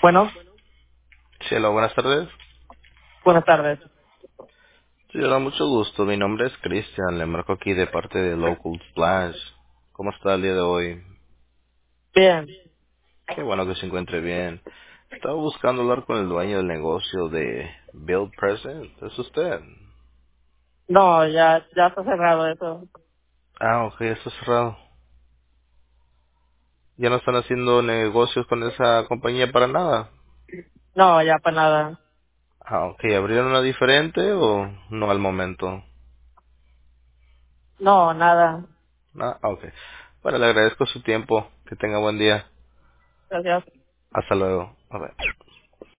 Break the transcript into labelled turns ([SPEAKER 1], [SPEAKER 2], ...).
[SPEAKER 1] Bueno,
[SPEAKER 2] Sí, hola, buenas tardes.
[SPEAKER 1] buenas tardes.
[SPEAKER 2] Sí, hola, mucho gusto. Mi nombre es Cristian. Le marco aquí de parte de Local Splash. ¿Cómo está el día de hoy?
[SPEAKER 1] Bien.
[SPEAKER 2] Qué bueno que se encuentre bien. Estaba buscando hablar con el dueño del negocio de Build Present. ¿Es usted?
[SPEAKER 1] No, ya está cerrado eso.
[SPEAKER 2] Ah, ok, eso es cerrado. ¿Ya no están haciendo negocios con esa compañía para nada?
[SPEAKER 1] No, ya para nada.
[SPEAKER 2] Ah, ok. ¿Abrieron una diferente o no al momento?
[SPEAKER 1] No, nada.
[SPEAKER 2] Ah, ok. Bueno, le agradezco su tiempo. Que tenga buen día.
[SPEAKER 1] Gracias.
[SPEAKER 2] Hasta luego. Bye bye.